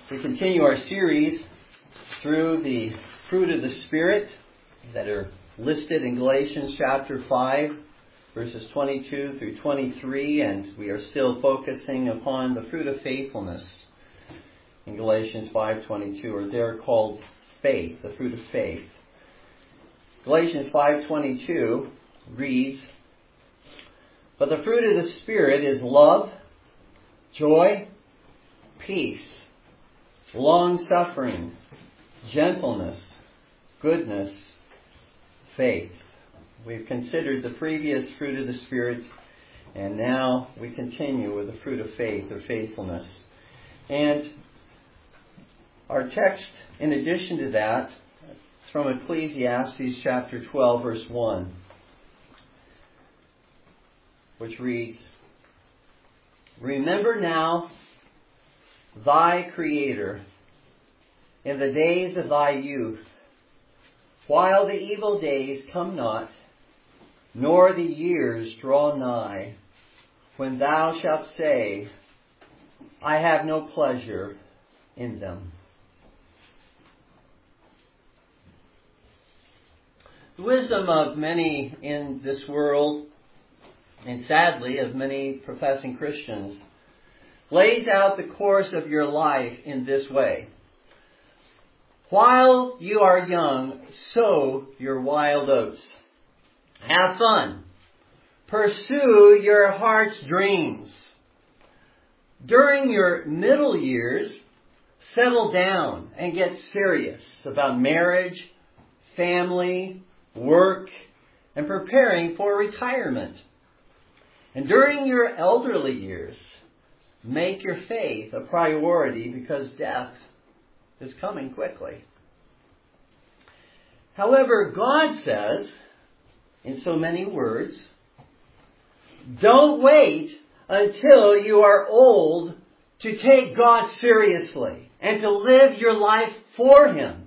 We continue our series through the fruit of the Spirit that are listed in Galatians chapter 5, verses 22 through 23, and we are still focusing upon the fruit of faithfulness in Galatians 5:22, or they're called faith, the fruit of faith. Galatians 5:22 reads, "But the fruit of the Spirit is love, joy, peace, long-suffering, gentleness, goodness, faith." We've considered the previous fruit of the Spirit, and now we continue with the fruit of faith or faithfulness. And our text, in addition to that, is from Ecclesiastes chapter 12, verse 1, which reads, "Remember now thy Creator in the days of thy youth, while the evil days come not, nor the years draw nigh, when thou shalt say, I have no pleasure in them." The wisdom of many in this world, and sadly of many professing Christians, lays out the course of your life in this way. While you are young, sow your wild oats. Have fun. Pursue your heart's dreams. During your middle years, settle down and get serious about marriage, family, work, and preparing for retirement. And during your elderly years, make your faith a priority because death is coming quickly. However, God says, in so many words, don't wait until you are old to take God seriously and to live your life for Him.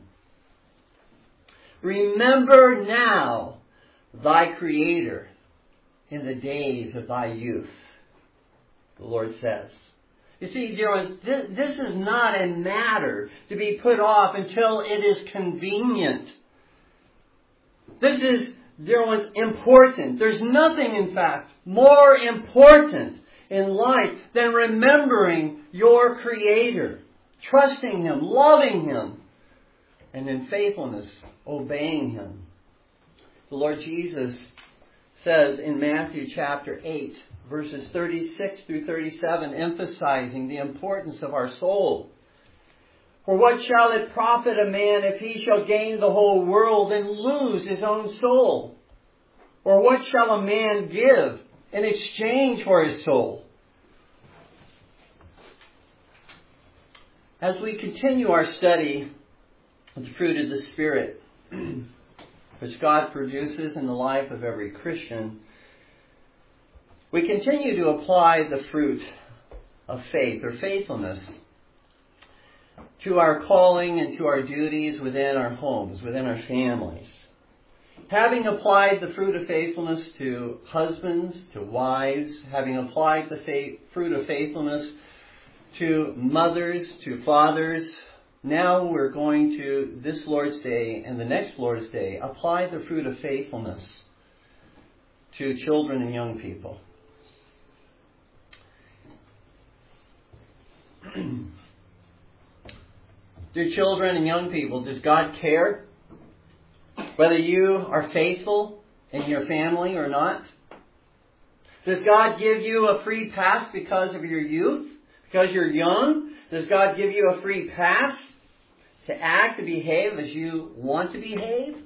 Remember now thy Creator in the days of thy youth, the Lord says. You see, dear ones, this is not a matter to be put off until it is convenient. This is, dear ones, important. There's nothing, in fact, more important in life than remembering your Creator, trusting Him, loving Him, and in faithfulness, obeying Him. The Lord Jesus says in Matthew chapter 8, verses 36 through 37, emphasizing the importance of our soul. "For what shall it profit a man if he shall gain the whole world and lose his own soul? Or what shall a man give in exchange for his soul?" As we continue our study of the fruit of the Spirit, which God produces in the life of every Christian, we continue to apply the fruit of faith or faithfulness to our calling and to our duties within our homes, within our families. Having applied the fruit of faithfulness to husbands, to wives, having applied the fruit of faithfulness to mothers, to fathers, now we're going to, this Lord's Day and the next Lord's Day, apply the fruit of faithfulness to children and young people. Dear children and young people, does God care whether you are faithful in your family or not? Does God give you a free pass because of your youth? Because you're young? Does God give you a free pass to act, to behave as you want to behave?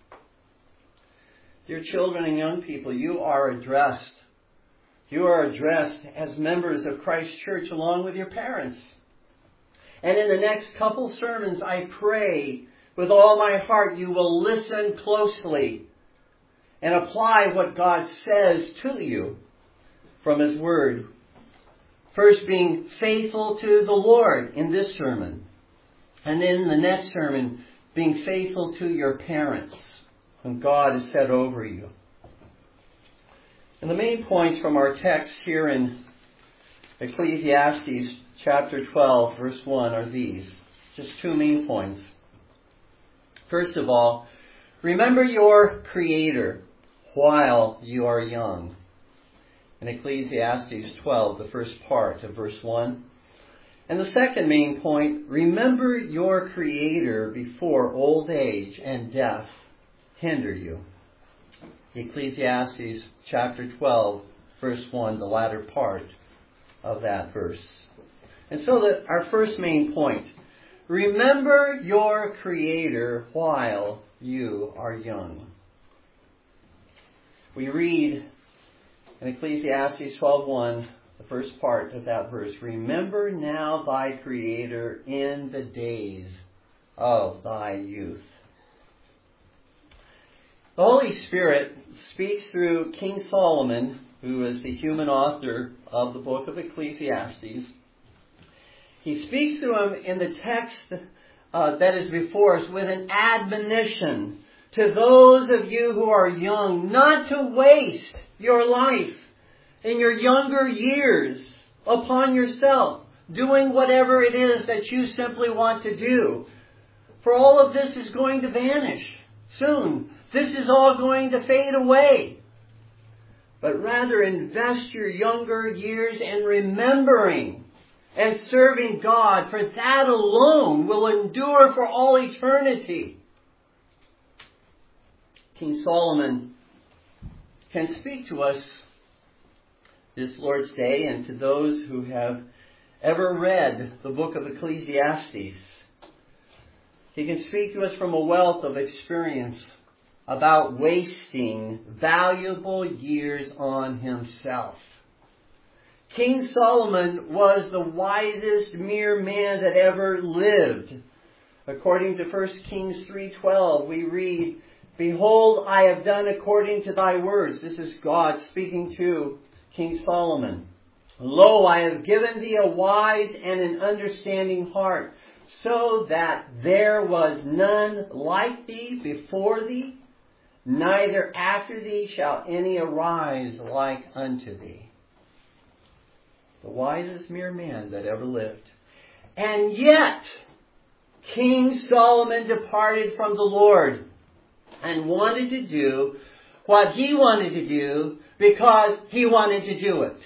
Dear children and young people, you are addressed. You are addressed as members of Christ Church along with your parents. And in the next couple sermons, I pray with all my heart you will listen closely and apply what God says to you from His Word. First, being faithful to the Lord in this sermon. And in the next sermon, being faithful to your parents whom God has set over you. And the main points from our text here in Ecclesiastes chapter 12, verse 1 are these. Just two main points. First of all, remember your Creator while you are young. In Ecclesiastes 12, the first part of verse 1. And the second main point, remember your Creator before old age and death hinder you. Ecclesiastes chapter 12, verse 1, the latter part of that verse. And so our first main point, remember your Creator while you are young. We read in Ecclesiastes 12:1, the first part of that verse, remember now thy Creator in the days of thy youth. The Holy Spirit speaks through King Solomon, who is the human author of the book of Ecclesiastes. He speaks to him in the text that is before us with an admonition to those of you who are young not to waste your life in your younger years upon yourself, doing whatever it is that you simply want to do. For all of this is going to vanish soon. This is all going to fade away. But rather invest your younger years in remembering and serving God, for that alone will endure for all eternity. King Solomon can speak to us this Lord's Day and to those who have ever read the book of Ecclesiastes. He can speak to us from a wealth of experience about wasting valuable years on himself. King Solomon was the wisest mere man that ever lived. According to 1 Kings 3:12, we read, behold, I have done according to thy words. This is God speaking to King Solomon. Lo, I have given thee a wise and an understanding heart, so that there was none like thee before thee, neither after thee shall any arise like unto thee. The wisest mere man that ever lived. And yet, King Solomon departed from the Lord and wanted to do what he wanted to do because he wanted to do it.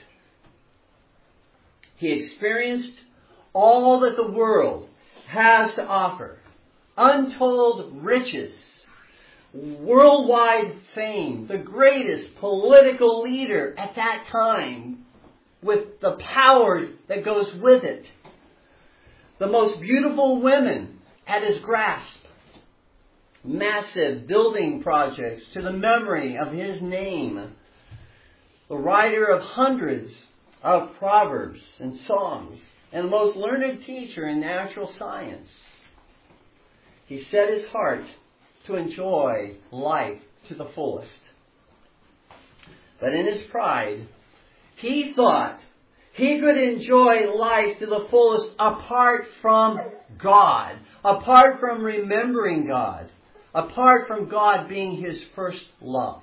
He experienced all that the world has to offer. Untold riches, worldwide fame, the greatest political leader at that time, with the power that goes with it. The most beautiful women at his grasp. Massive building projects to the memory of his name. The writer of hundreds of proverbs and songs. And the most learned teacher in natural science. He set his heart to enjoy life to the fullest. But in his pride, he thought he could enjoy life to the fullest apart from God, apart from remembering God, apart from God being his first love.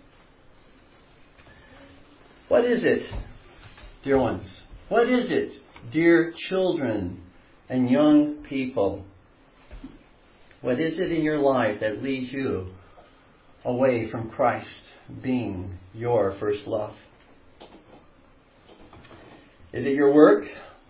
What is it, dear ones? What is it, dear children and young people? What is it in your life that leads you away from Christ being your first love? Is it your work?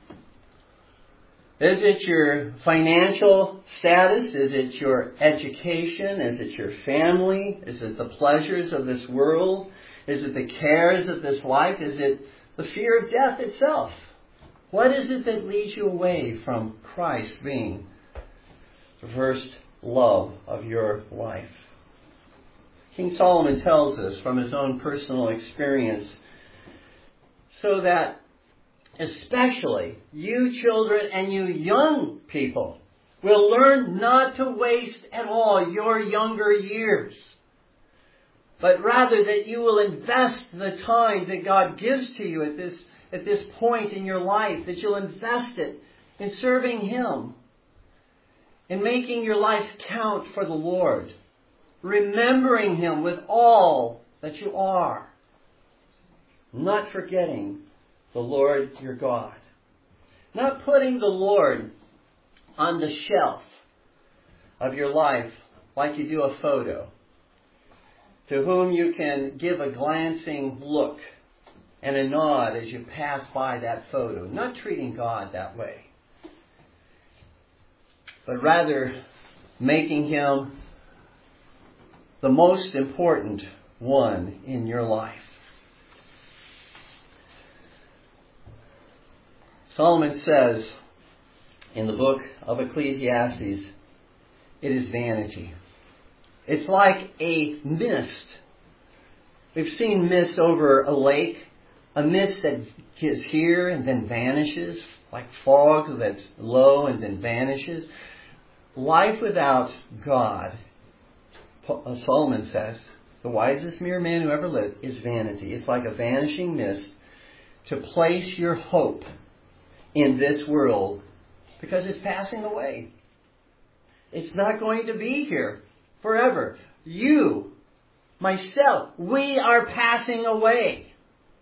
Is it your financial status? Is it your education? Is it your family? Is it the pleasures of this world? Is it the cares of this life? Is it the fear of death itself? What is it that leads you away from Christ being the first love of your life? King Solomon tells us from his own personal experience, so that especially you children and you young people will learn not to waste at all your younger years, but rather that you will invest the time that God gives to you at this point in your life, that you'll invest it in serving Him, in making your life count for the Lord, remembering Him with all that you are, not forgetting the Lord your God. Not putting the Lord on the shelf of your life like you do a photo, to whom you can give a glancing look and a nod as you pass by that photo. Not treating God that way, but rather making Him the most important one in your life. Solomon says in the book of Ecclesiastes, it is vanity. It's like a mist. We've seen mist over a lake, a mist that is here and then vanishes, like fog that's low and then vanishes. Life without God, Solomon says, the wisest mere man who ever lived, is vanity. It's like a vanishing mist to place your hope in this world, because it's passing away. It's not going to be here forever. You, myself, we are passing away.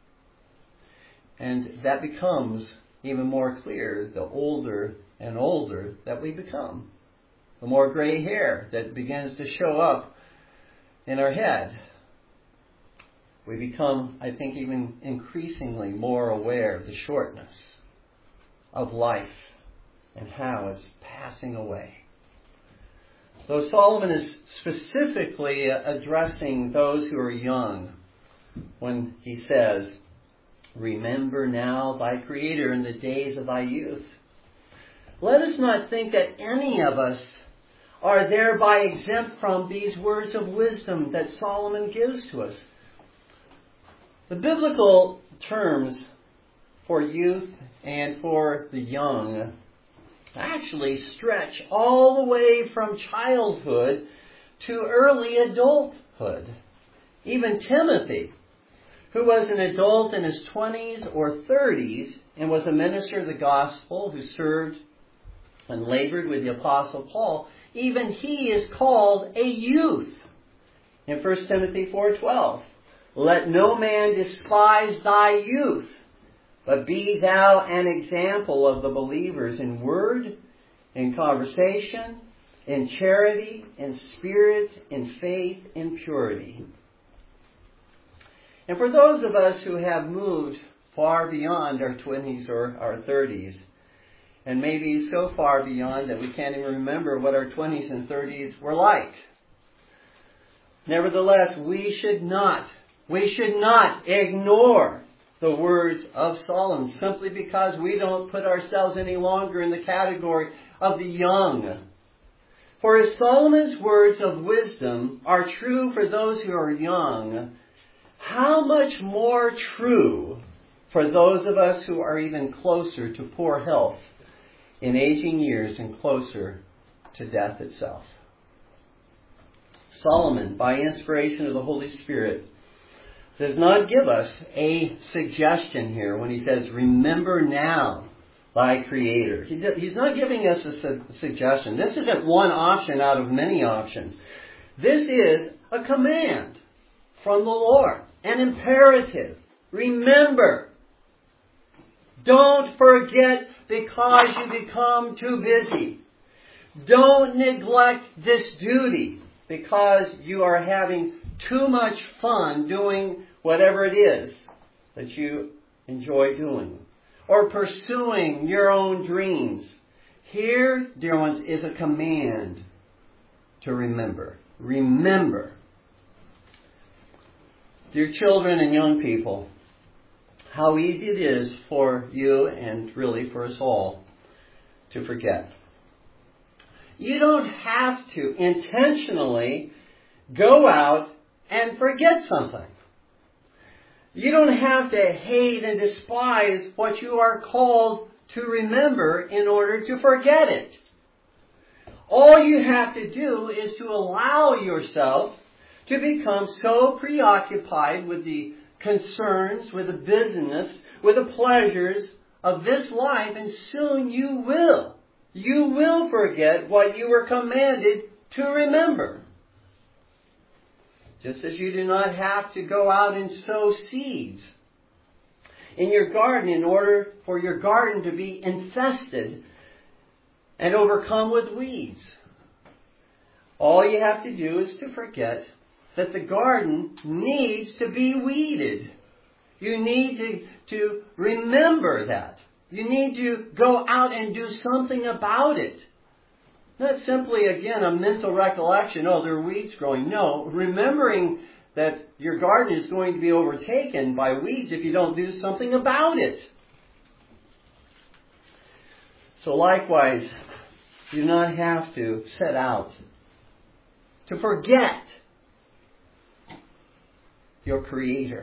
And that becomes even more clear the older and older that we become. The more gray hair that begins to show up in our head. We become, I think, even increasingly more aware of the shortness of life and how it's passing away. Though Solomon is specifically addressing those who are young when he says, "Remember now thy Creator in the days of thy youth." Let us not think that any of us are thereby exempt from these words of wisdom that Solomon gives to us. The biblical terms for youth and for the young actually stretch all the way from childhood to early adulthood. Even Timothy, who was an adult in his 20s or 30s and was a minister of the gospel who served and labored with the Apostle Paul, even he is called a youth. In 1 Timothy 4:12, "Let no man despise thy youth, but be thou an example of the believers in word, in conversation, in charity, in spirit, in faith, in purity." And for those of us who have moved far beyond our 20s or our 30s, and maybe so far beyond that we can't even remember what our 20s and 30s were like, nevertheless, we should not ignore the words of Solomon simply because we don't put ourselves any longer in the category of the young. For if Solomon's words of wisdom are true for those who are young, how much more true for those of us who are even closer to poor health in aging years and closer to death itself. Solomon, by inspiration of the Holy Spirit, does not give us a suggestion here when he says, "Remember now thy Creator." He's not giving us a suggestion. This isn't one option out of many options. This is a command from the Lord, an imperative. Remember. Don't forget because you become too busy. Don't neglect this duty because you are having too much fun doing whatever it is that you enjoy doing, or pursuing your own dreams. Here, dear ones, is a command to remember. Remember. Dear children and young people, how easy it is for you and really for us all to forget. You don't have to intentionally go out and forget something. You don't have to hate and despise what you are called to remember in order to forget it. All you have to do is to allow yourself to become so preoccupied with the concerns, with the business, with the pleasures of this life, and soon you will forget what you were commanded to remember. Just as you do not have to go out and sow seeds in your garden in order for your garden to be infested and overcome with weeds. All you have to do is to forget that the garden needs to be weeded. You need to remember that. You need to go out and do something about it. Not simply, again, a mental recollection, oh, there are weeds growing. No, remembering that your garden is going to be overtaken by weeds if you don't do something about it. So likewise, you do not have to set out to forget your Creator.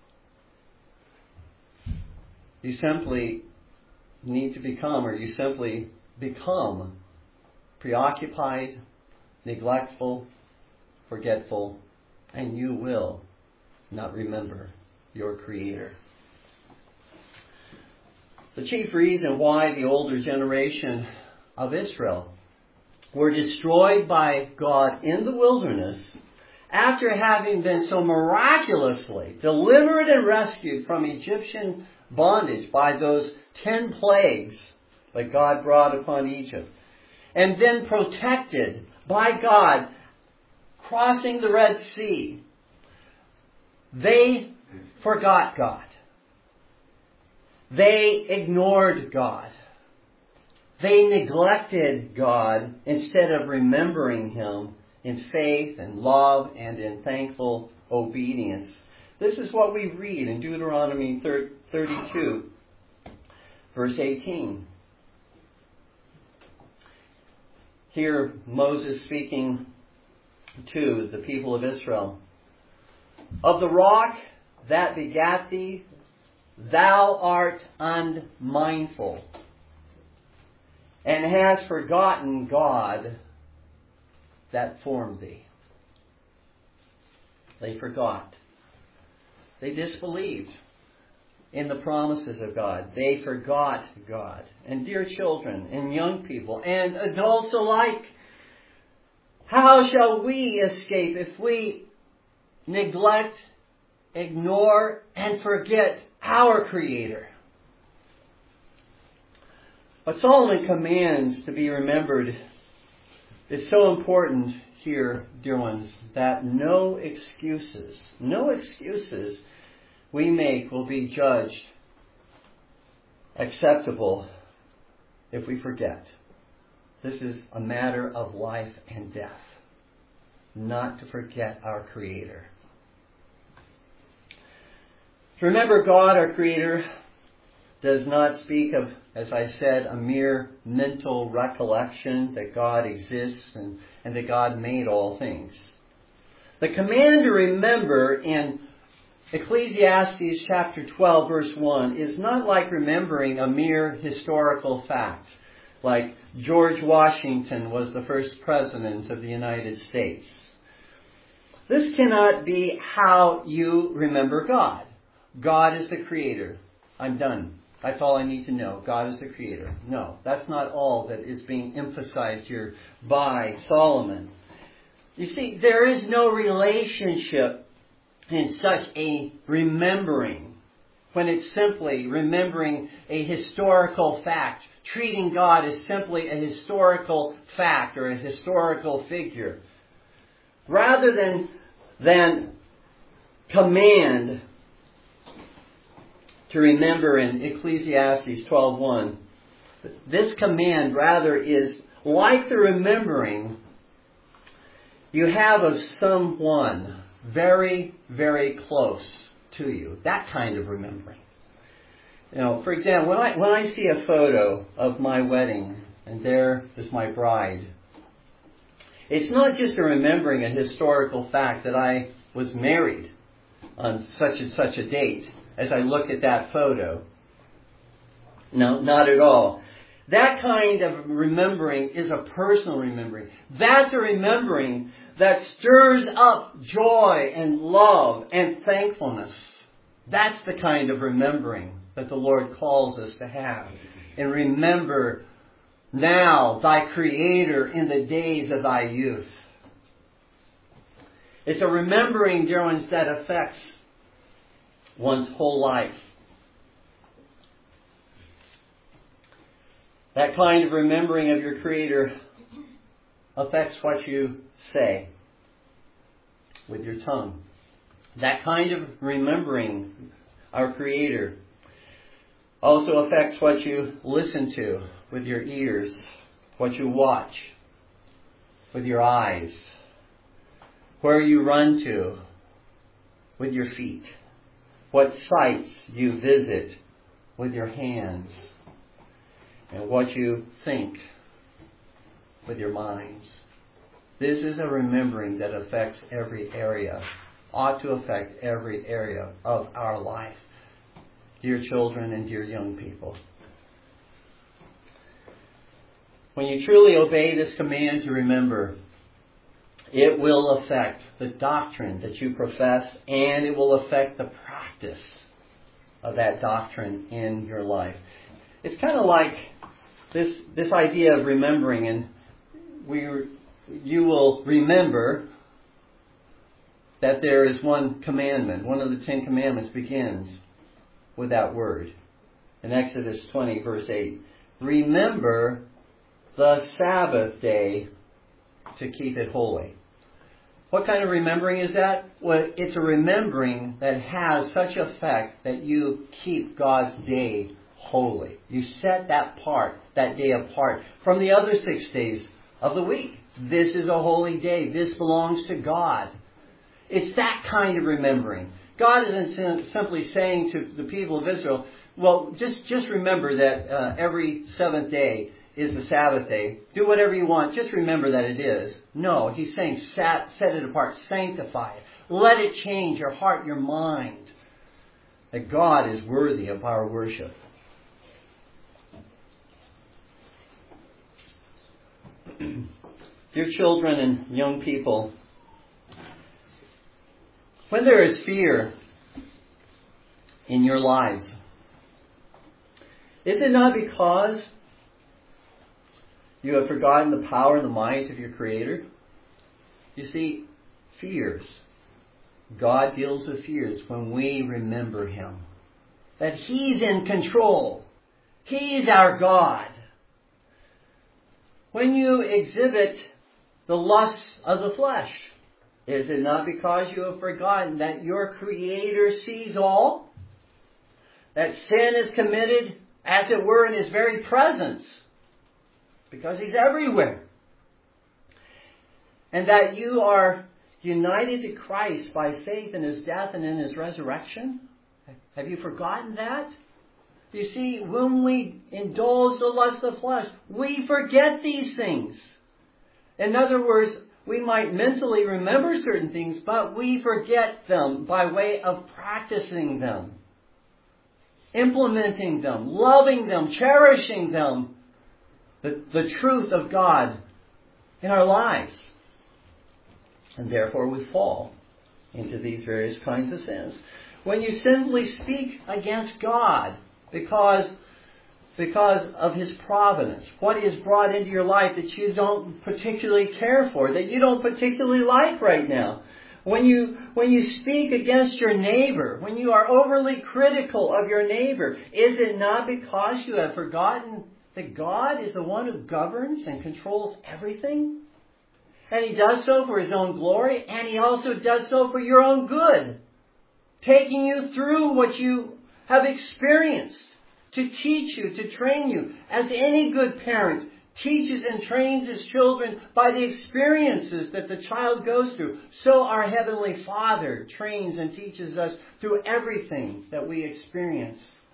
You simply need to become, or you simply become preoccupied, neglectful, forgetful, and you will not remember your Creator. The chief reason why the older generation of Israel were destroyed by God in the wilderness after having been so miraculously delivered and rescued from Egyptian bondage by those 10 plagues that God brought upon Egypt, and then protected by God, crossing the Red Sea, they forgot God. They ignored God. They neglected God instead of remembering Him in faith and love and in thankful obedience. This is what we read in Deuteronomy 32, verse 18. Here, Moses speaking to the people of Israel. Of the rock that begat thee, thou art unmindful, and hast forgotten God that formed thee. They forgot. They disbelieved in the promises of God. They forgot God. And dear children and young people and adults alike, how shall we escape if we neglect, ignore, and forget our Creator? What Solomon commands to be remembered is so important here, dear ones, that no excuses we make will be judged acceptable if we forget. This is a matter of life and death, not to forget our Creator. To remember God, our Creator, does not speak of, as I said, a mere mental recollection that God exists and that God made all things. The command to remember in Ecclesiastes chapter 12, verse 1, is not like remembering a mere historical fact, like George Washington was the first president of the United States. This cannot be how you remember God. God is the Creator. I'm done. That's all I need to know. God is the Creator. No, that's not all that is being emphasized here by Solomon. You see, there is no relationship in such a remembering, when it's simply remembering a historical fact, treating God as simply a historical fact or a historical figure. Rather than command to remember in Ecclesiastes 12:1, this command rather is like the remembering you have of someone very, very close to you. That kind of remembering. You know, for example, when I see a photo of my wedding and there is my bride, it's not just a remembering a historical fact that I was married on such and such a date as I look at that photo. No, not at all. That kind of remembering is a personal remembering. That's a remembering that stirs up joy and love and thankfulness. That's the kind of remembering that the Lord calls us to have. And remember now thy Creator in the days of thy youth. It's a remembering, dear ones, that affects one's whole life. That kind of remembering of your Creator affects what you say with your tongue. That kind of remembering our Creator also affects what you listen to with your ears, what you watch with your eyes, where you run to with your feet, what sights you visit with your hands, and what you think with your minds. This is a remembering that affects every area, ought to affect every area of our life. Dear children and dear young people, when you truly obey this command to remember, it will affect the doctrine that you profess, and it will affect the practice of that doctrine in your life. It's kind of like this idea of remembering, and you will remember that there is one commandment. One of the 10 Commandments begins with that word. In Exodus 20, verse 8, remember the Sabbath day to keep it holy. What kind of remembering is that? Well, it's a remembering that has such effect that you keep God's day holy. You set that day apart from the other 6 days of the week. This is a holy day. This belongs to God. It's that kind of remembering. God isn't simply saying to the people of Israel, well, just remember that every seventh day is the Sabbath day. Do whatever you want. Just remember that it is. No, he's saying set it apart. Sanctify it. Let it change your heart, your mind. That God is worthy of our worship. Dear children and young people, when there is fear in your lives, is it not because you have forgotten the power and the might of your Creator? You see, fears. God deals with fears when we remember Him. That He's in control. He's our God. When you exhibit the lusts of the flesh, is it not because you have forgotten that your Creator sees all? That sin is committed, as it were, in His very presence, because He's everywhere. And that you are united to Christ by faith in His death and in His resurrection? Have you forgotten that? You see, when we indulge the lust of the flesh, we forget these things. In other words, we might mentally remember certain things, but we forget them by way of practicing them, implementing them, loving them, cherishing them, the truth of God in our lives. And therefore we fall into these various kinds of sins. When you simply speak against God because of His providence, what He has brought into your life that you don't particularly care for, that you don't particularly like right now. When you speak against your neighbor, when you are overly critical of your neighbor, is it not because you have forgotten that God is the one who governs and controls everything? And He does so for His own glory, and He also does so for your own good, taking you through what you have experienced, to teach you, to train you. As any good parent teaches and trains his children by the experiences that the child goes through, so our Heavenly Father trains and teaches us through everything that we experience.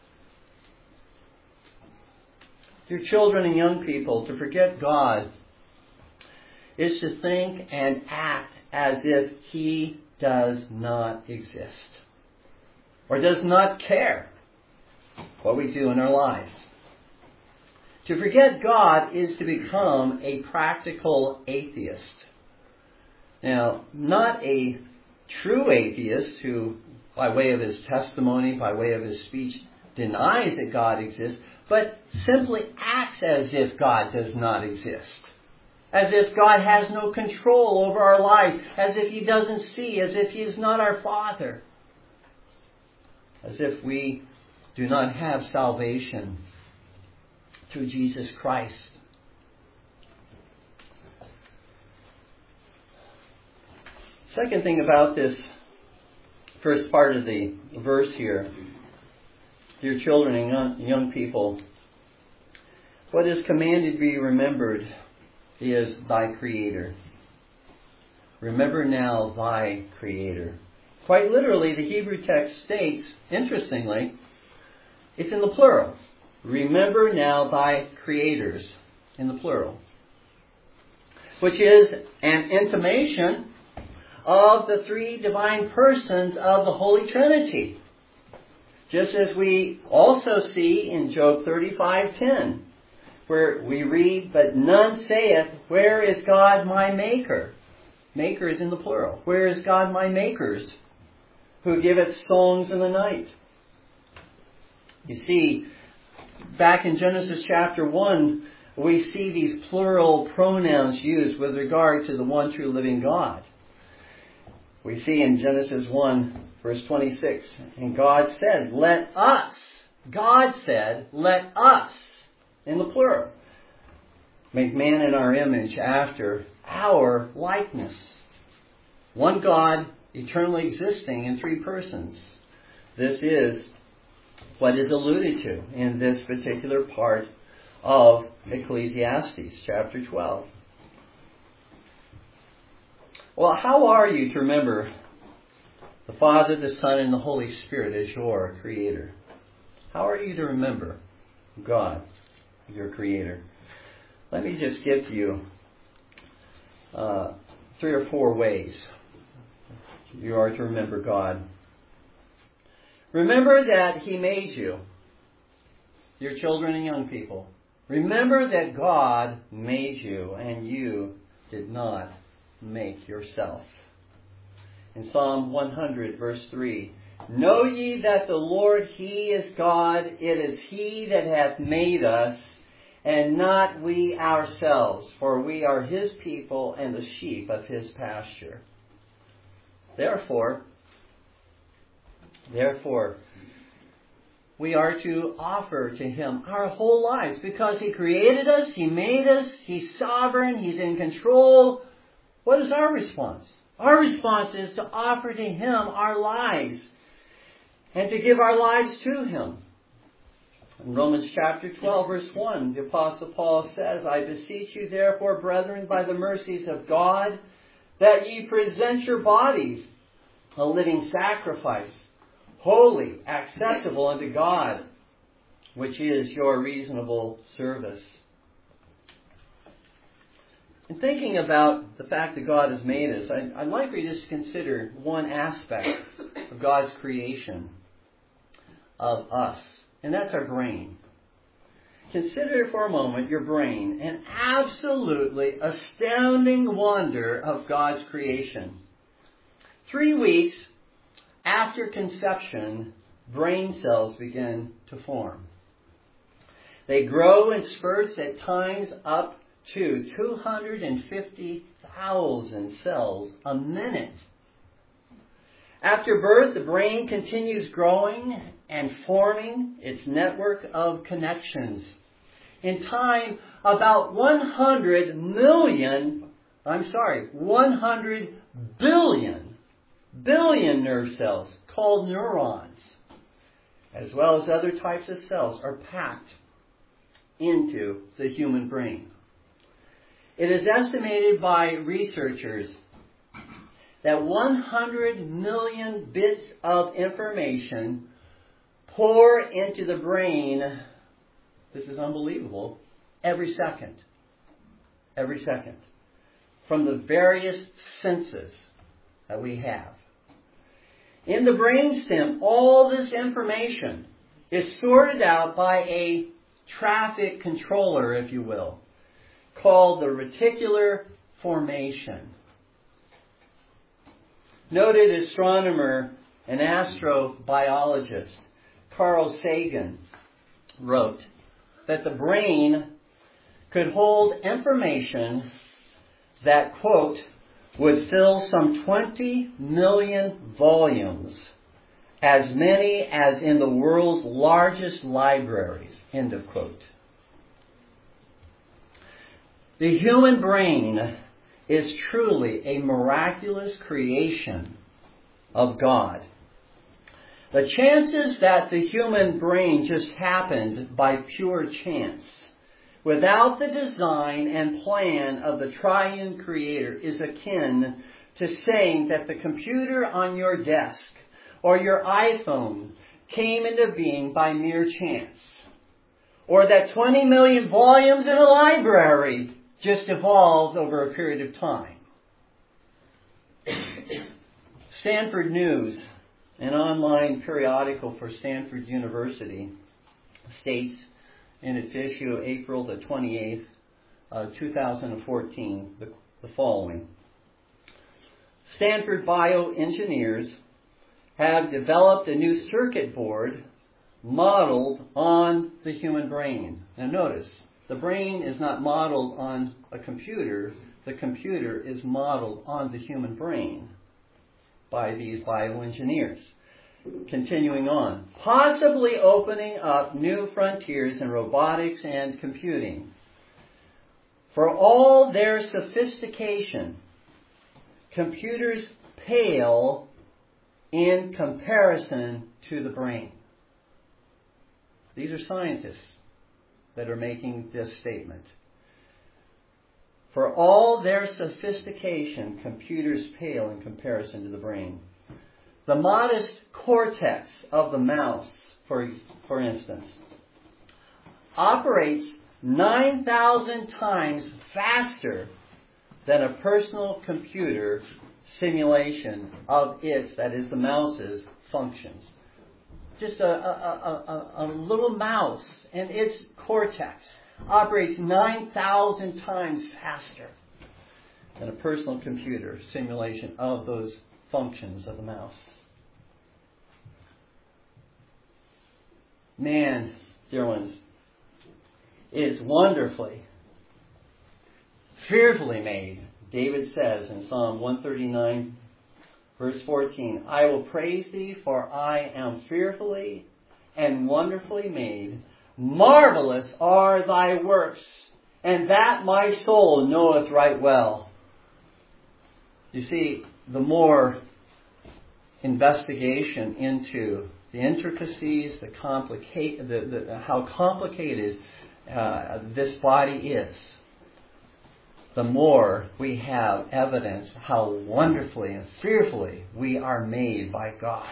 Dear children and young people, to forget God is to think and act as if He does not exist, or does not care what we do in our lives. To forget God is to become a practical atheist. Now, not a true atheist who, by way of his testimony, by way of his speech, denies that God exists, but simply acts as if God does not exist. As if God has no control over our lives, as if He doesn't see, as if He is not our Father, as if we do not have salvation through Jesus Christ. Second thing about this first part of the verse here, dear children and young people, what is commanded to be remembered is thy Creator. Remember now thy Creator. Quite literally, the Hebrew text states, interestingly, it's in the plural. Remember now thy creators, in the plural. Which is an intimation of the three divine persons of the Holy Trinity. Just as we also see in Job 35:10, where we read, but none saith, where is God my maker? Maker is in the plural. Where is God my makers, who giveth songs in the night? You see, back in Genesis chapter 1, we see these plural pronouns used with regard to the one true living God. We see in Genesis 1, verse 26, and God said, let us, God said, let us, in the plural, make man in our image after our likeness. One God, eternally existing in three persons. This is what is alluded to in this particular part of Ecclesiastes, chapter 12. Well, how are you to remember the Father, the Son, and the Holy Spirit as your Creator? How are you to remember God, your Creator? Let me just give to you 3 or 4 ways you are to remember God. Remember that He made you, your children and young people. Remember that God made you and you did not make yourself. In Psalm 100, verse 3, know ye that the Lord, He is God. It is He that hath made us, and not we ourselves, for we are His people and the sheep of His pasture. Therefore, we are to offer to Him our whole lives, because He created us, He made us, He's sovereign, He's in control. What is our response? Our response is to offer to Him our lives and to give our lives to Him. In Romans chapter 12, verse 1, the Apostle Paul says, I beseech you therefore, brethren, by the mercies of God, that ye present your bodies a living sacrifice, holy, acceptable unto God, which is your reasonable service. In thinking about the fact that God has made us, I'd like for you to just consider one aspect of God's creation of us, and that's our brain. Consider for a moment your brain, an absolutely astounding wonder of God's creation. 3 weeks after conception, brain cells begin to form. They grow in spurts at times up to 250,000 cells a minute. After birth, the brain continues growing and forming its network of connections. In time, about 100 billion nerve cells, called neurons, as well as other types of cells, are packed into the human brain. It is estimated by researchers that 100 million bits of information pour into the brain, this is unbelievable, every second. Every second. From the various senses that we have. In the brainstem, all this information is sorted out by a traffic controller, if you will, called the reticular formation. Noted astronomer and astrobiologist Carl Sagan wrote that the brain could hold information that, quote, would fill some 20 million volumes, as many as in the world's largest libraries, end of quote. The human brain is truly a miraculous creation of God. The chances that the human brain just happened by pure chance, without the design and plan of the triune Creator, is akin to saying that the computer on your desk or your iPhone came into being by mere chance, or that 20 million volumes in a library just evolved over a period of time. Stanford News, an online periodical for Stanford University, states in its issue April the 28th, 2014, the following. Stanford bioengineers have developed a new circuit board modeled on the human brain. Now notice, the brain is not modeled on a computer. The computer is modeled on the human brain by these bioengineers. Continuing on, possibly opening up new frontiers in robotics and computing. For all their sophistication, computers pale in comparison to the brain. These are scientists that are making this statement. For all their sophistication, computers pale in comparison to the brain. The modest cortex of the mouse, for instance, operates 9,000 times faster than a personal computer simulation of its, that is the mouse's, functions. Just a little mouse and its cortex operates 9,000 times faster than a personal computer simulation of those functions of the mouse. Man, dear ones, is wonderfully, fearfully made. David says in Psalm 139, verse 14, I will praise thee, for I am fearfully and wonderfully made. Marvelous are thy works, and that my soul knoweth right well. You see, the more investigation into the intricacies, how complicated this body is, the more we have evidence how wonderfully and fearfully we are made by God.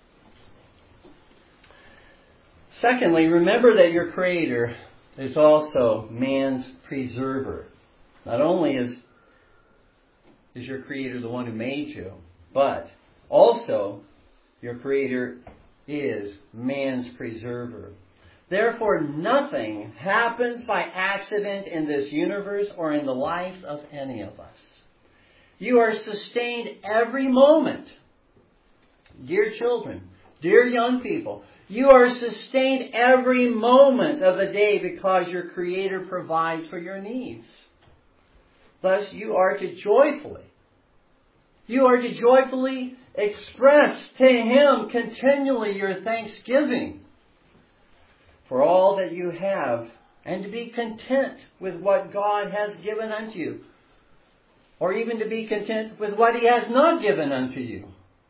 Secondly, remember that your Creator is also man's preserver. Not only is your Creator the one who made you, but also your Creator is man's preserver. Therefore, nothing happens by accident in this universe or in the life of any of us. You are sustained every moment. Dear children, dear young people, you are sustained every moment of the day because your Creator provides for your needs. Thus, you are to joyfully express to Him continually your thanksgiving for all that you have, and to be content with what God has given unto you, or even to be content with what He has not given unto you.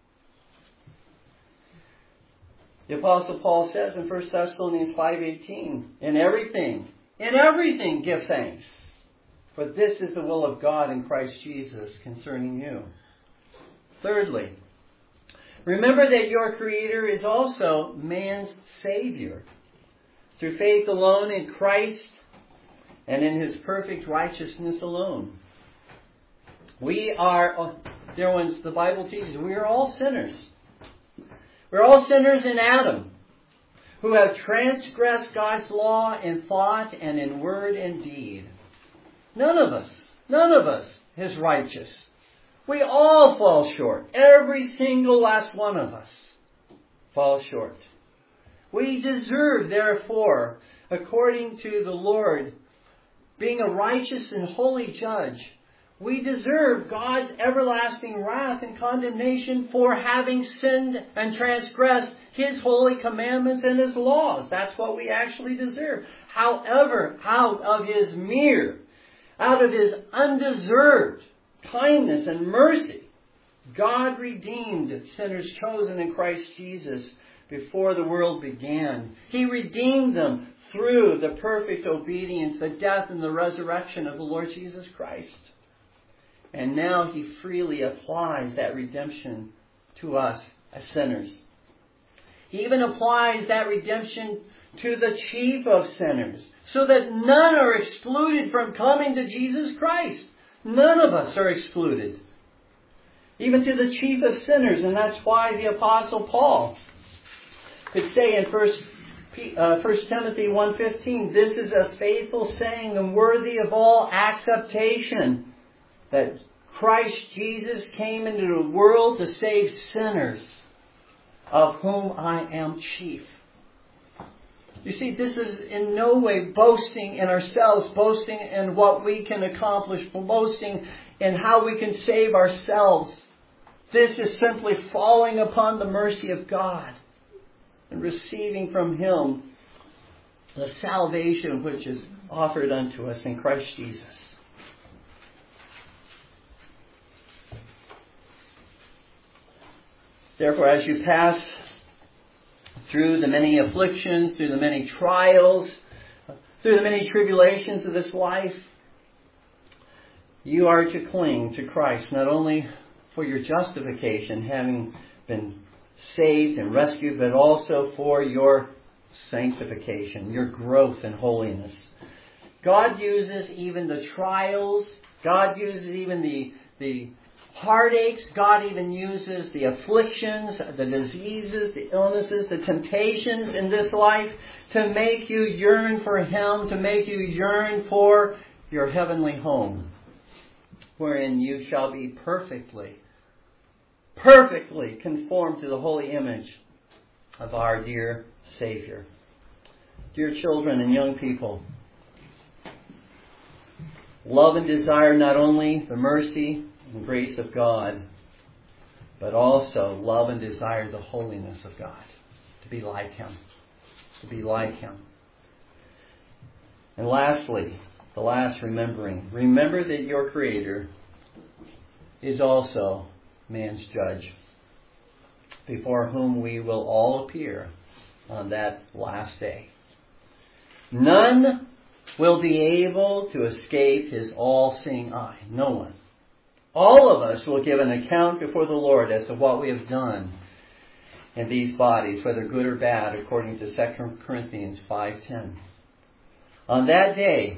The Apostle Paul says in 1 Thessalonians 5:18, in everything give thanks, for this is the will of God in Christ Jesus concerning you. Thirdly, remember that your Creator is also man's Savior. Through faith alone in Christ and in His perfect righteousness alone. We are, dear ones, the Bible teaches, we are all sinners. We're all sinners in Adam, who have transgressed God's law in thought and in word and deed. None of us is righteous. We all fall short. Every single last one of us falls short. We deserve, therefore, according to the Lord, being a righteous and holy judge, we deserve God's everlasting wrath and condemnation for having sinned and transgressed His holy commandments and His laws. That's what we actually deserve. However, out of His mere Out of His undeserved kindness and mercy, God redeemed sinners chosen in Christ Jesus before the world began. He redeemed them through the perfect obedience, the death and the resurrection of the Lord Jesus Christ. And now He freely applies that redemption to us as sinners. He even applies that redemption to the chief of sinners, so that none are excluded from coming to Jesus Christ. None of us are excluded. Even to the chief of sinners. And that's why the Apostle Paul could say in 1 Timothy 1:15, this is a faithful saying and worthy of all acceptation, that Christ Jesus came into the world to save sinners, of whom I am chief. You see, this is in no way boasting in ourselves, boasting in what we can accomplish, boasting in how we can save ourselves. This is simply falling upon the mercy of God and receiving from Him the salvation which is offered unto us in Christ Jesus. Therefore, as you pass through the many afflictions, through the many trials, through the many tribulations of this life, you are to cling to Christ, not only for your justification, having been saved and rescued, but also for your sanctification, your growth in holiness. God uses even the trials, God uses even the heartaches, God even uses the afflictions, the diseases, the illnesses, the temptations in this life to make you yearn for Him, to make you yearn for your heavenly home, wherein you shall be perfectly conformed to the holy image of our dear Savior. Dear children and young people, love and desire not only the mercy and grace of God, but also love and desire the holiness of God, to be like Him, to be like Him. And lastly, the last remembering. Remember that your Creator is also man's judge, before whom we will all appear on that last day. None will be able to escape His all-seeing eye. No one. All of us will give an account before the Lord as to what we have done in these bodies, whether good or bad, according to 2 Corinthians 5:10. On that day,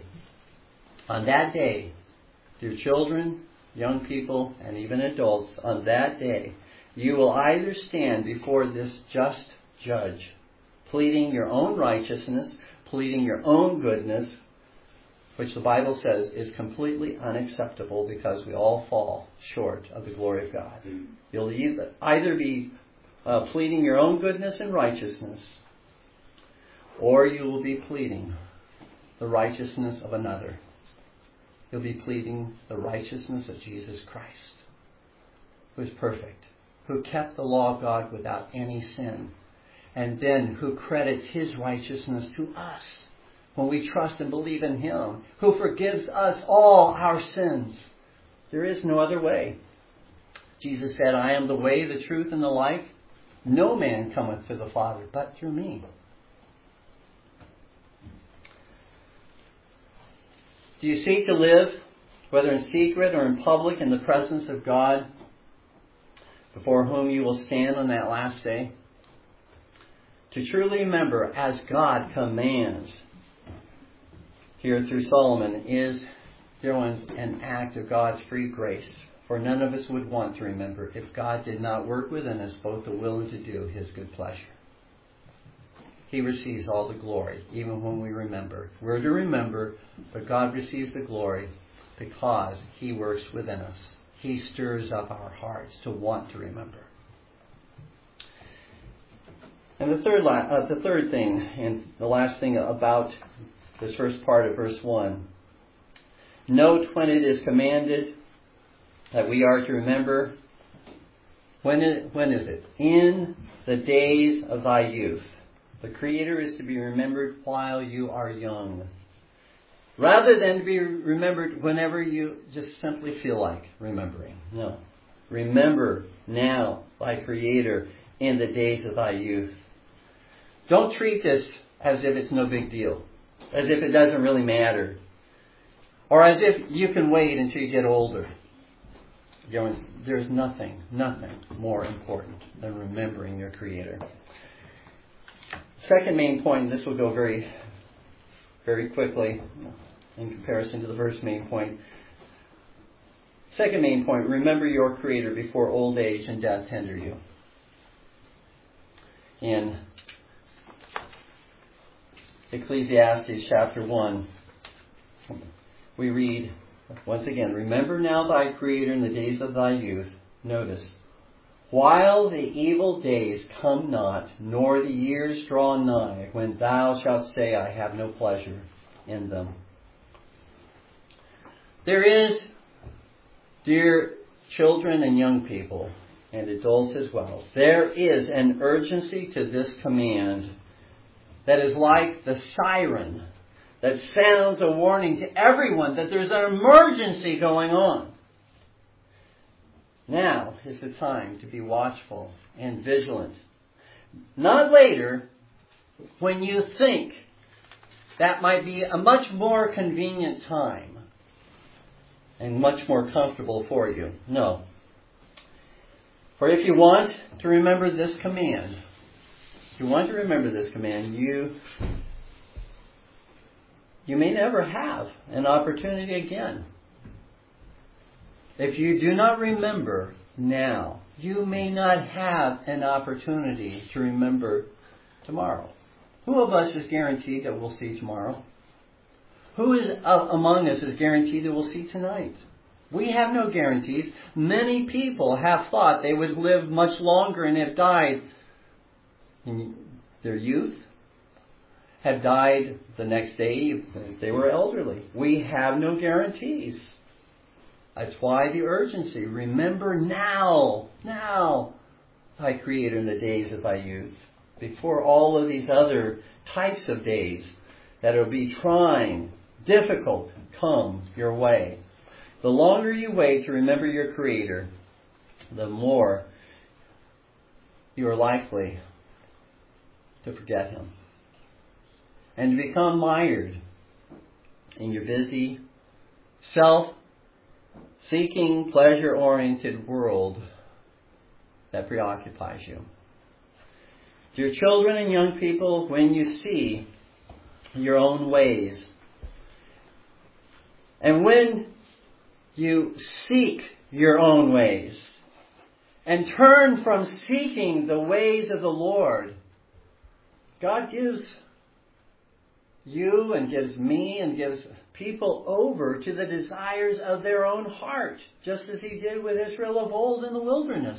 dear children, young people, and even adults, on that day, you will either stand before this just judge, pleading your own righteousness, pleading your own goodness, which the Bible says is completely unacceptable because we all fall short of the glory of God. You'll either be pleading your own goodness and righteousness, or you will be pleading the righteousness of another. You'll be pleading the righteousness of Jesus Christ, who is perfect, who kept the law of God without any sin, and then who credits His righteousness to us when we trust and believe in Him, who forgives us all our sins. There is no other way. Jesus said, I am the way, the truth, and the life. No man cometh to the Father but through me. Do you seek to live, whether in secret or in public, in the presence of God, before whom you will stand on that last day? To truly remember, as God commands, here through Solomon, is, dear ones, an act of God's free grace. For none of us would want to remember if God did not work within us both to will and to do His good pleasure. He receives all the glory, even when we remember. We're to remember, but God receives the glory because He works within us. He stirs up our hearts to want to remember. And the third thing, and the last thing about this first part of verse 1. Note when it is commanded that we are to remember. When is it? In the days of thy youth. The Creator is to be remembered while you are young. Rather than to be remembered whenever you just simply feel like remembering. No. Remember now thy Creator in the days of thy youth. Don't treat this as if it's no big deal. As if it doesn't really matter. Or as if you can wait until you get older. There's nothing more important than remembering your Creator. Second main point, this will go very, very quickly in comparison to the first main point. Second main point, remember your Creator before old age and death hinder you. In Ecclesiastes chapter 1, we read, once again, remember now thy Creator in the days of thy youth. Notice, while the evil days come not, nor the years draw nigh, when thou shalt say, I have no pleasure in them. There is, dear children and young people, and adults as well, there is an urgency to this command that is like the siren that sounds a warning to everyone that there's an emergency going on. Now is the time to be watchful and vigilant. Not later, when you think that might be a much more convenient time and much more comfortable for you. No. For if you want to remember this command, you may never have an opportunity again. If you do not remember now, you may not have an opportunity to remember tomorrow. Who of us is guaranteed that we'll see tomorrow? Who is among us is guaranteed that we'll see tonight? We have no guarantees. Many people have thought they would live much longer and have died in their youth, have died the next day if they were elderly. We have no guarantees. That's why the urgency. Remember now thy Creator in the days of thy youth, before all of these other types of days that will be trying, difficult, come your way. The longer you wait to remember your Creator, the more you are likely to forget Him and to become mired in your busy, self-seeking, pleasure-oriented world that preoccupies you. Dear children and young people, when you see your own ways, and when you seek your own ways, and turn from seeking the ways of the Lord, God gives you and gives me and gives people over to the desires of their own heart, just as He did with Israel of old in the wilderness.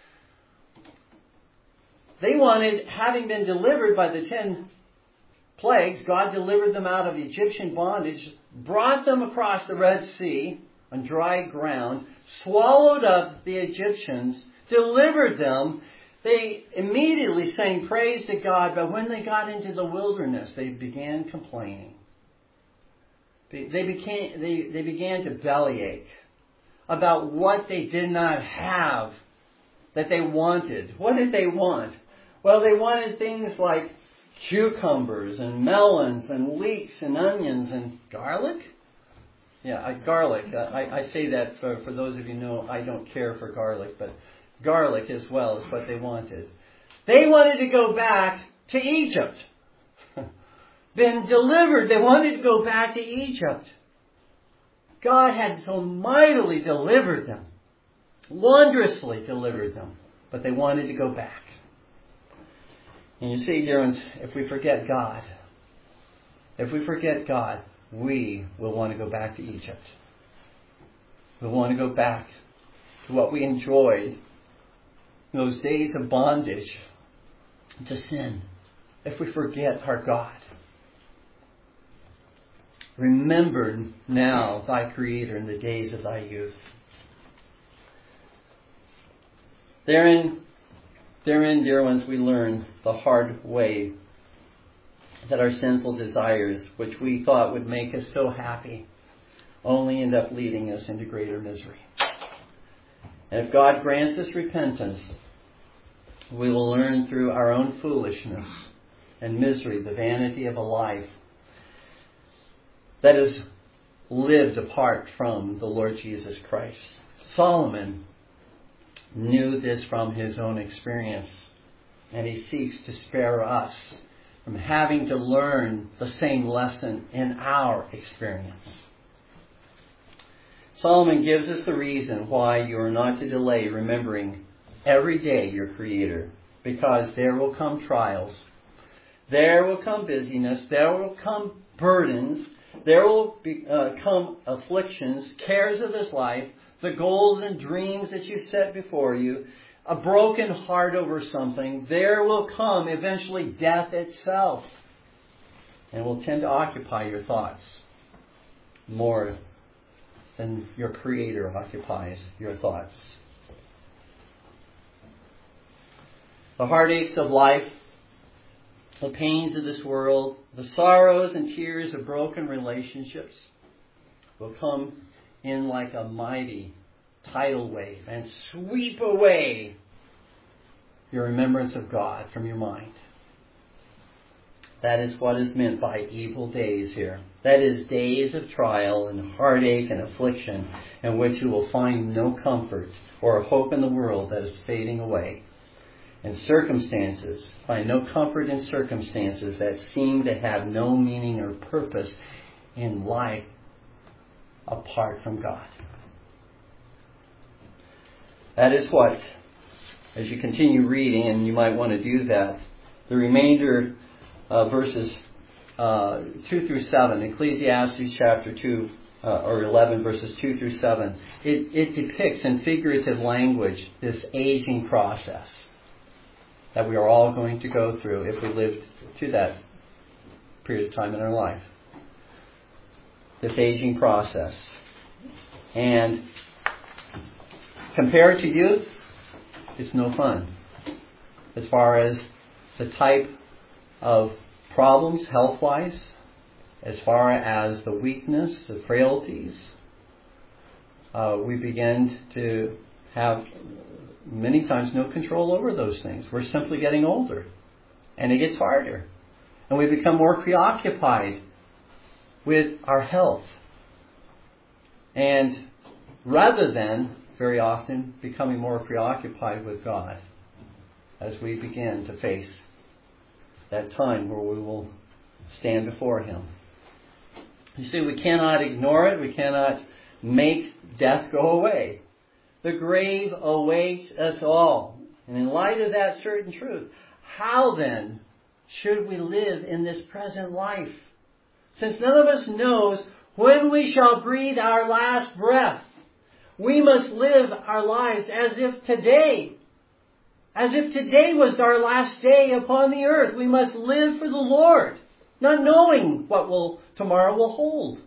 They wanted, having been delivered by the 10 plagues, God delivered them out of Egyptian bondage, brought them across the Red Sea on dry ground, swallowed up the Egyptians, delivered them. They immediately sang praise to God, but when they got into the wilderness, they began complaining. They began to bellyache about what they did not have that they wanted. What did they want? Well, they wanted things like cucumbers and melons and leeks and onions and garlic. Yeah, garlic. I say that for those of you who know I don't care for garlic, but garlic as well is what they wanted. They wanted to go back to Egypt. Been delivered. They wanted to go back to Egypt. God had so mightily delivered them. Wondrously delivered them. But they wanted to go back. And you see, dear ones, if we forget God, we will want to go back to Egypt. We'll want to go back to what we enjoyed, those days of bondage, to sin, if we forget our God. Remember now thy Creator in the days of thy youth. Therein, dear ones, we learn the hard way that our sinful desires, which we thought would make us so happy, only end up leading us into greater misery. And if God grants us repentance, we will learn through our own foolishness and misery the vanity of a life that is lived apart from the Lord Jesus Christ. Solomon knew this from his own experience, and he seeks to spare us from having to learn the same lesson in our experience. Solomon gives us the reason why you are not to delay remembering every day your Creator, because there will come trials, there will come busyness, there will come burdens, there will come afflictions, cares of this life, the goals and dreams that you set before you, a broken heart over something. There will come eventually death itself, and will tend to occupy your thoughts more than your Creator occupies your thoughts. The heartaches of life, the pains of this world, the sorrows and tears of broken relationships will come in like a mighty tidal wave and sweep away your remembrance of God from your mind. That is what is meant by evil days here. That is days of trial and heartache and affliction in which you will find no comfort or hope in the world that is fading away. And circumstances, find no comfort in circumstances that seem to have no meaning or purpose in life apart from God. That is what, as you continue reading, and you might want to do that, the remainder verses 2 through 7, Ecclesiastes chapter 2 or 11 verses 2 through 7, it depicts in figurative language this aging process that we are all going to go through if we lived to that period of time in our life. This aging process. And compared to youth, it's no fun. As far as the type of problems health-wise, as far as the weakness, the frailties, we begin to have many times no control over those things. We're simply getting older, and it gets harder. And we become more preoccupied with our health. And rather than, very often, becoming more preoccupied with God as we begin to face that time where we will stand before Him. You see, we cannot ignore it. We cannot make death go away. The grave awaits us all. And in light of that certain truth, how then should we live in this present life? Since none of us knows when we shall breathe our last breath, we must live our lives as if today was our last day upon the earth. We must live for the Lord, not knowing what tomorrow will hold.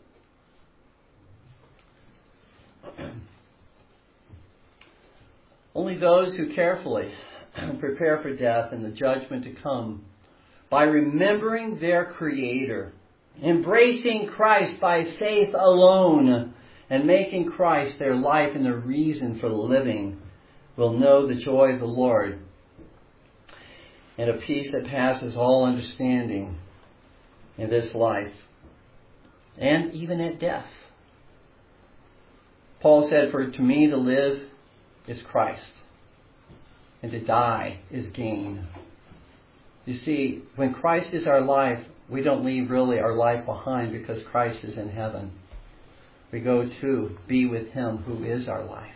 Only those who carefully prepare for death and the judgment to come by remembering their Creator, embracing Christ by faith alone, and making Christ their life and their reason for living, will know the joy of the Lord and a peace that passes all understanding in this life and even at death. Paul said, "For to me to live is Christ, and to die is gain." You see, when Christ is our life, we don't leave really our life behind because Christ is in heaven. We go to be with Him who is our life.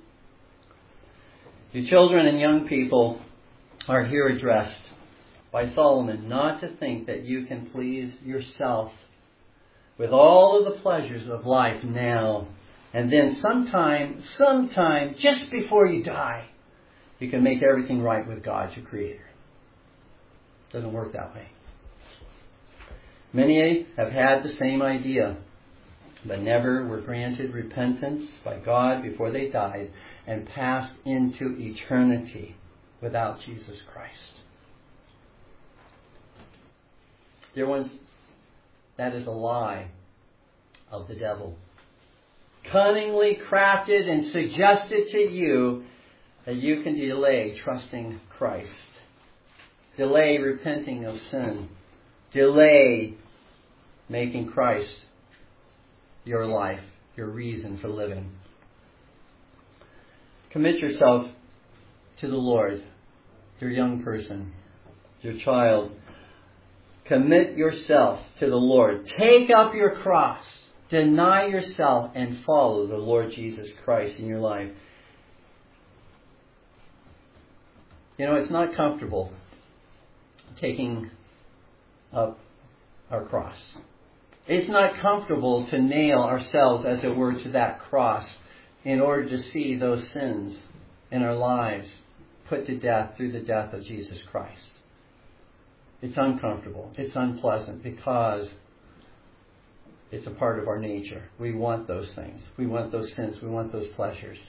You children and young people are here addressed by Solomon not to think that you can please yourself with all of the pleasures of life now, and then sometime, just before you die, you can make everything right with God, your Creator. It doesn't work that way. Many have had the same idea, but never were granted repentance by God before they died and passed into eternity without Jesus Christ. Dear ones, that is a lie of the devil. Cunningly crafted and suggested to you that you can delay trusting Christ. Delay repenting of sin. Delay making Christ your life, your reason for living. Commit yourself to the Lord, your young person, your child. Commit yourself to the Lord. Take up your cross. Deny yourself and follow the Lord Jesus Christ in your life. You know, it's not comfortable taking up our cross. It's not comfortable to nail ourselves, as it were, to that cross in order to see those sins in our lives put to death through the death of Jesus Christ. It's uncomfortable. It's unpleasant because it's a part of our nature. We want those things. We want those sins. We want those pleasures.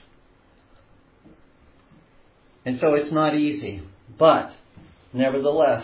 And so it's not easy. But, nevertheless,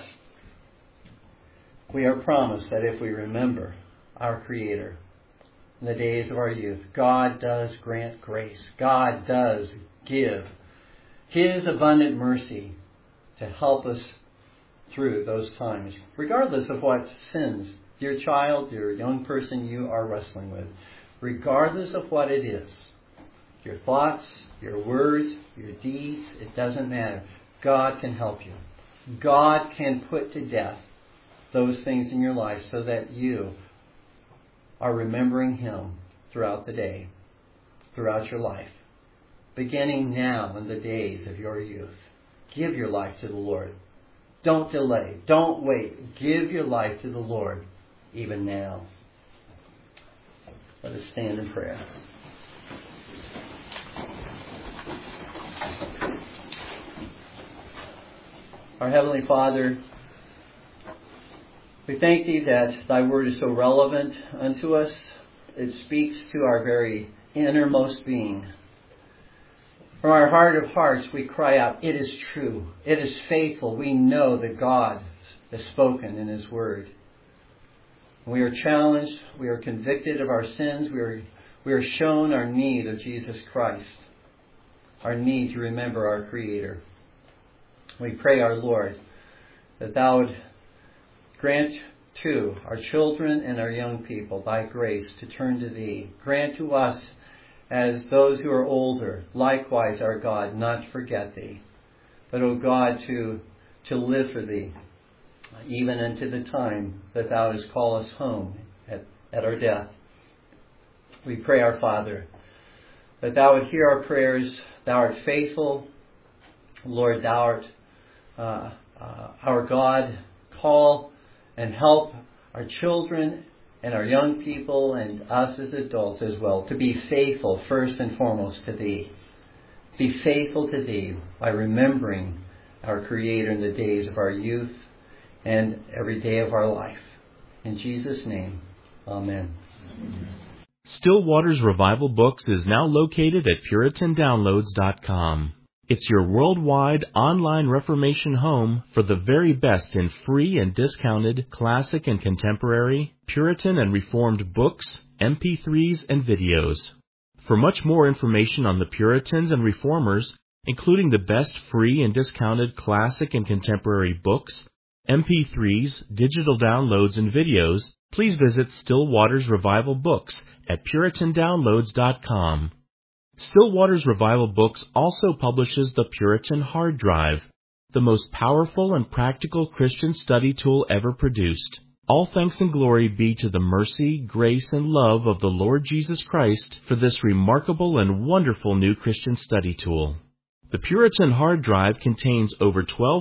we are promised that if we remember our Creator in the days of our youth, God does grant grace. God does give His abundant mercy to help us through those times, regardless of what sins, dear child, dear young person, you are wrestling with. Regardless of what it is, your thoughts, your words, your deeds, it doesn't matter. God can help you. God can put to death those things in your life so that you are remembering Him throughout the day, throughout your life, beginning now in the days of your youth. Give your life to the Lord. Don't delay. Don't wait. Give your life to the Lord even now. Let us stand in prayer. Our Heavenly Father, we thank Thee that Thy Word is so relevant unto us. It speaks to our very innermost being. From our heart of hearts we cry out, it is true. It is faithful. We know that God has spoken in His Word. We are challenged. We are convicted of our sins. We are shown our need of Jesus Christ. Our need to remember our Creator. We pray, our Lord, that Thou would grant to our children and our young people Thy grace to turn to Thee. Grant to us, as those who are older, likewise, our God, not to forget Thee, but, O God, to live for Thee, even unto the time that Thou dost call us home at our death. We pray, our Father, that Thou would hear our prayers. Thou art faithful. Lord, Thou art our God. Call and help our children and our young people and us as adults as well to be faithful first and foremost to Thee. Be faithful to Thee by remembering our Creator in the days of our youth and every day of our life. In Jesus' name, amen. Still Waters Revival Books is now located at PuritanDownloads.com. It's your worldwide online Reformation home for the very best in free and discounted classic and contemporary, Puritan and Reformed books, MP3s, and videos. For much more information on the Puritans and Reformers, including the best free and discounted classic and contemporary books, MP3s, digital downloads, and videos, please visit Still Waters Revival Books at PuritanDownloads.com. Still Waters Revival Books also publishes the Puritan Hard Drive, the most powerful and practical Christian study tool ever produced. All thanks and glory be to the mercy, grace, and love of the Lord Jesus Christ for this remarkable and wonderful new Christian study tool. The Puritan Hard Drive contains over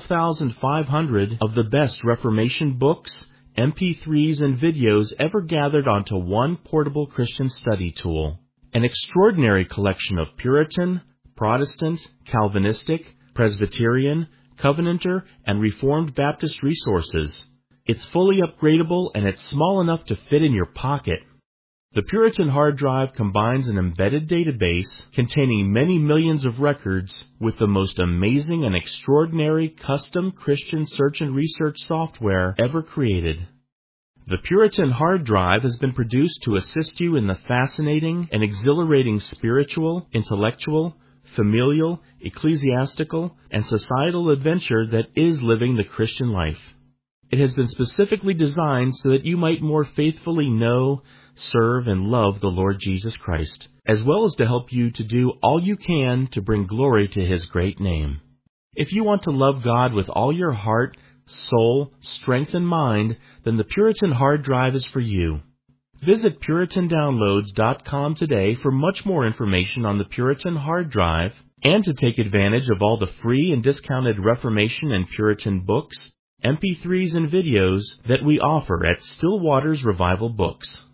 12,500 of the best Reformation books, MP3s, and videos ever gathered onto one portable Christian study tool. An extraordinary collection of Puritan, Protestant, Calvinistic, Presbyterian, Covenanter, and Reformed Baptist resources. It's fully upgradable and it's small enough to fit in your pocket. The Puritan Hard Drive combines an embedded database containing many millions of records with the most amazing and extraordinary custom Christian search and research software ever created. The Puritan Hard Drive has been produced to assist you in the fascinating and exhilarating spiritual, intellectual, familial, ecclesiastical, and societal adventure that is living the Christian life. It has been specifically designed so that you might more faithfully know, serve, and love the Lord Jesus Christ, as well as to help you to do all you can to bring glory to His great name. If you want to love God with all your heart, soul, strength, and mind, then the Puritan Hard Drive is for you. Visit PuritanDownloads.com today for much more information on the Puritan Hard Drive and to take advantage of all the free and discounted Reformation and Puritan books, MP3s, and videos that we offer at Still Waters Revival Books.